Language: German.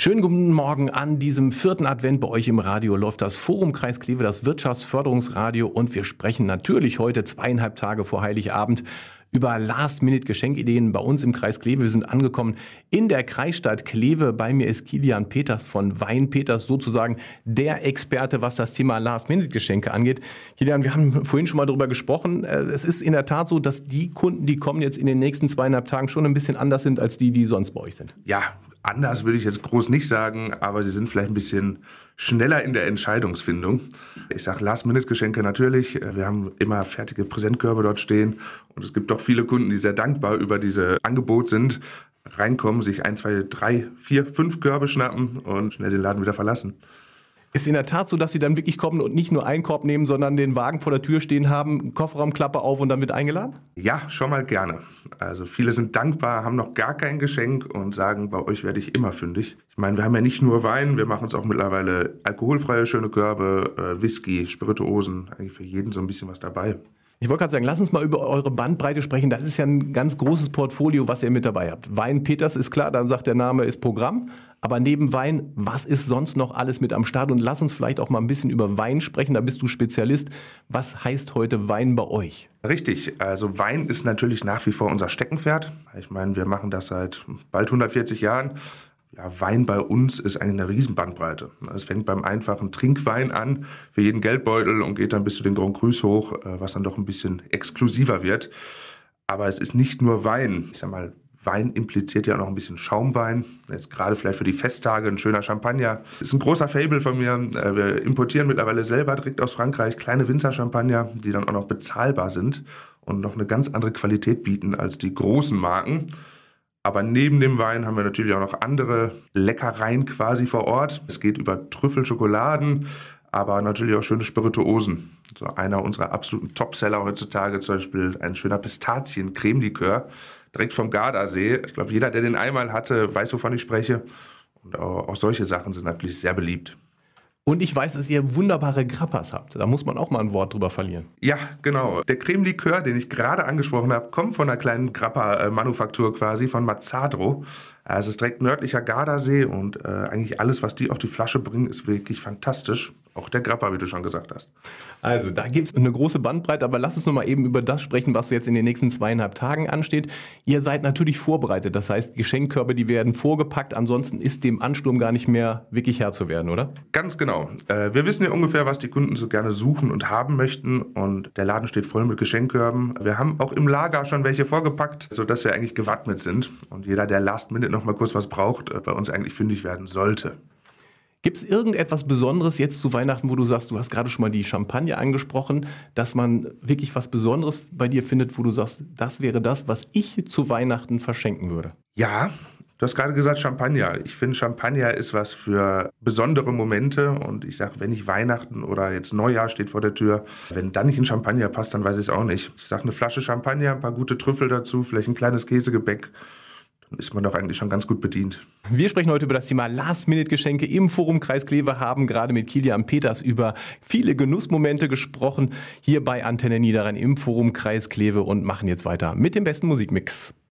Schönen guten Morgen an diesem 4. Advent. Bei euch im Radio läuft das Forum Kreis Kleve, das Wirtschaftsförderungsradio, und wir sprechen natürlich heute 2,5 Tage vor Heiligabend über Last-Minute-Geschenkideen bei uns im Kreis Kleve. Wir sind angekommen in der Kreisstadt Kleve. Bei mir ist Kilian Peters von Wein Peters, sozusagen der Experte, was das Thema Last-Minute-Geschenke angeht. Kilian, wir haben vorhin schon mal darüber gesprochen. Es ist in der Tat so, dass die Kunden, die kommen jetzt in den nächsten 2,5 Tagen, schon ein bisschen anders sind als die sonst bei euch sind. Ja, anders würde ich jetzt groß nicht sagen, aber sie sind vielleicht ein bisschen schneller in der Entscheidungsfindung. Ich sage Last-Minute-Geschenke natürlich. Wir haben immer fertige Präsentkörbe dort stehen. Und es gibt doch viele Kunden, die sehr dankbar über diese Angebot sind, reinkommen, sich 1, 2, 3, 4, 5 Körbe schnappen und schnell den Laden wieder verlassen. Ist in der Tat so, dass sie dann wirklich kommen und nicht nur einen Korb nehmen, sondern den Wagen vor der Tür stehen haben, Kofferraumklappe auf und dann wird eingeladen? Ja, schon mal gerne. Also viele sind dankbar, haben noch gar kein Geschenk und sagen, bei euch werde ich immer fündig. Ich meine, wir haben ja nicht nur Wein, wir machen uns auch mittlerweile alkoholfreie schöne Körbe, Whisky, Spirituosen, eigentlich für jeden so ein bisschen was dabei. Ich wollte gerade sagen, lass uns mal über eure Bandbreite sprechen. Das ist ja ein ganz großes Portfolio, was ihr mit dabei habt. Wein Peters ist klar, dann sagt der Name, ist Programm. Aber neben Wein, was ist sonst noch alles mit am Start? Und lass uns vielleicht auch mal ein bisschen über Wein sprechen, da bist du Spezialist. Was heißt heute Wein bei euch? Richtig, also Wein ist natürlich nach wie vor unser Steckenpferd. Ich meine, wir machen das seit bald 140 Jahren. Ja, Wein bei uns ist eine Riesenbandbreite. Es fängt beim einfachen Trinkwein an, für jeden Geldbeutel, und geht dann bis zu den Grand Crus hoch, was dann doch ein bisschen exklusiver wird. Aber es ist nicht nur Wein. Ich sag mal, Wein impliziert ja auch noch ein bisschen Schaumwein. Jetzt gerade vielleicht für die Festtage ein schöner Champagner. Das ist ein großer Faible von mir. Wir importieren mittlerweile selber direkt aus Frankreich kleine Winzer-Champagner, die dann auch noch bezahlbar sind und noch eine ganz andere Qualität bieten als die großen Marken. Aber neben dem Wein haben wir natürlich auch noch andere Leckereien quasi vor Ort. Es geht über Trüffelschokoladen, aber natürlich auch schöne Spirituosen. So einer unserer absoluten Topseller heutzutage zum Beispiel ein schöner Pistazien-Creme-Likör, direkt vom Gardasee. Ich glaube, jeder, der den einmal hatte, weiß, wovon ich spreche. Und auch solche Sachen sind natürlich sehr beliebt. Und ich weiß, dass ihr wunderbare Grappas habt. Da muss man auch mal ein Wort drüber verlieren. Ja, genau. Der Creme-Likör, den ich gerade angesprochen habe, kommt von einer kleinen Grappa-Manufaktur quasi, von Mazzadro. Es ist direkt nördlicher Gardasee und eigentlich alles, was die auf die Flasche bringen, ist wirklich fantastisch. Auch der Grappa, wie du schon gesagt hast. Also da gibt es eine große Bandbreite, aber lass uns noch mal eben über das sprechen, was jetzt in den nächsten 2,5 Tagen ansteht. Ihr seid natürlich vorbereitet, das heißt, Geschenkkörbe, die werden vorgepackt, ansonsten ist dem Ansturm gar nicht mehr wirklich Herr zu werden, oder? Ganz genau. Wir wissen ja ungefähr, was die Kunden so gerne suchen und haben möchten, und der Laden steht voll mit Geschenkkörben. Wir haben auch im Lager schon welche vorgepackt, sodass wir eigentlich gewappnet sind und jeder, der Last Minute noch mal kurz was braucht, bei uns eigentlich fündig werden sollte. Gibt es irgendetwas Besonderes jetzt zu Weihnachten, wo du sagst, du hast gerade schon mal die Champagner angesprochen, dass man wirklich was Besonderes bei dir findet, wo du sagst, das wäre das, was ich zu Weihnachten verschenken würde? Ja, du hast gerade gesagt Champagner. Ich finde, Champagner ist was für besondere Momente, und ich sage, wenn nicht Weihnachten oder jetzt Neujahr steht vor der Tür, wenn dann nicht ein Champagner passt, dann weiß ich es auch nicht. Ich sage, eine Flasche Champagner, ein paar gute Trüffel dazu, vielleicht ein kleines Käsegebäck. Ist man doch eigentlich schon ganz gut bedient. Wir sprechen heute über das Thema Last-Minute-Geschenke im Forum Kreis Kleve, haben gerade mit Kilian Peters über viele Genussmomente gesprochen, hier bei Antenne Niederrhein im Forum Kreis Kleve, und machen jetzt weiter mit dem besten Musikmix.